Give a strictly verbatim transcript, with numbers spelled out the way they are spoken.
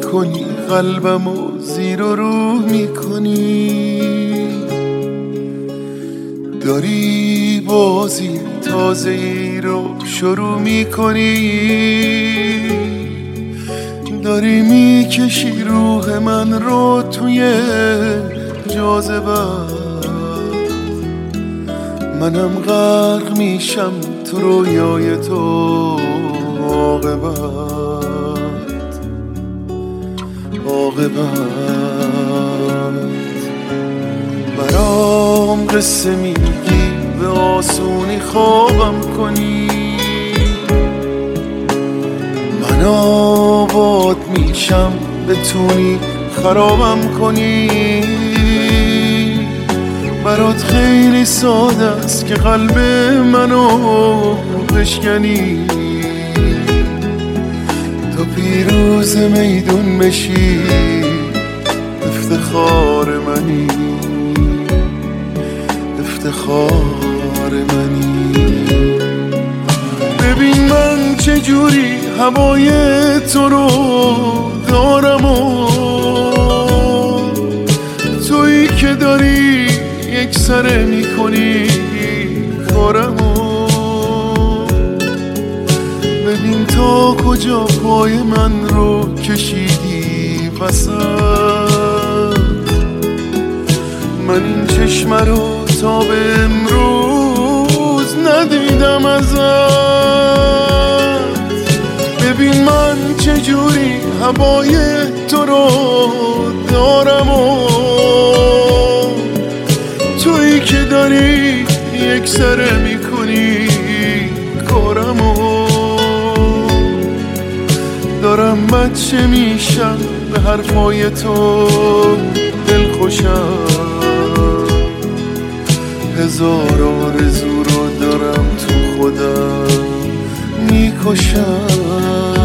میکنی، قلبمو زیر و رو میکنی. داری بازی تازه ای رو شروع میکنی، داری میکشی روح من رو توی جاذبه. منم غرق میشم تو رویای تو. عاقبت عاقبت برام قصه میگی، به آسونی خوابم کنی. من آباد میشم بتونی خرابم کنی. برات خیلی ساده است که قلب منو بشکنی، تا پیروز میدون بشی. افتخار منی، افتخار منی. ببین من چجوری هوای تو رو دارم و تویی که داری یک سره میکنی کارمو. ببین تا کجا پای من رو کشیدی وسط. من این چشم رو تا به امروز ندیدم ازت. ببین من چجوری هوای تو رو دارم و تویی که داری یک سره میکنی کارمو. دارم بچه میشم به حرفای تو، دل خوشم. هزار آرزو رو دارم تو خودم میکشم.